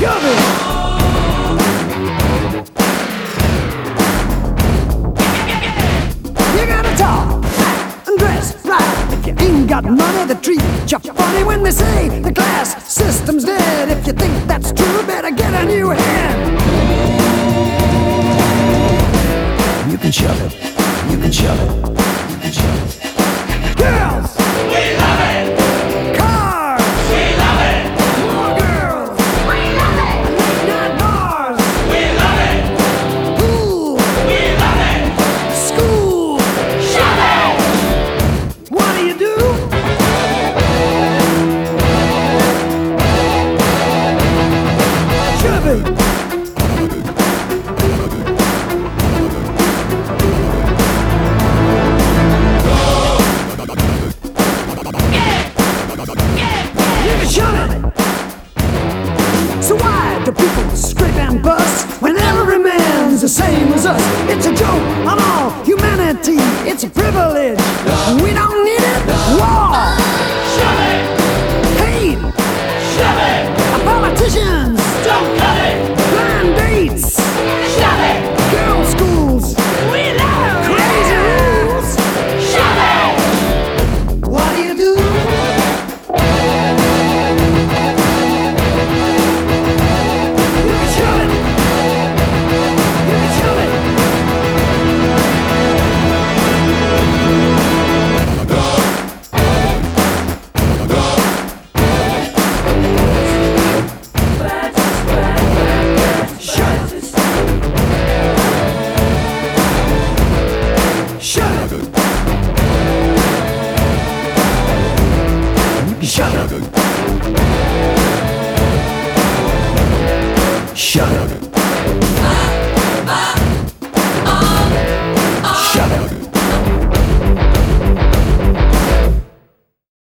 shove it. You gotta talk, act, and dress right. If you ain't got money, they treat you funny when they say the class system's dead. If you think that's true, better get a new head. You can shove it, you can shove it, you can shove it. Girls! We love it! Cars! We love it! More girls! We love it! Late night bars! We love it! Pool! We love it! School! Shove it! What do you do? Shove it! You can shove it! So why do people scrape and bust when every man's the same as us? It's a joke on all humanity. It's a privilege. We don't need it. War, Shove it! hate, Shove it! politicians, Don't cut it! blind dates, Shove it! girls' schools, We love it! crazy rules. Shove it! What do you do? You can shove it. You can shove it. Shove it. Shove it. Shut up. Shut up.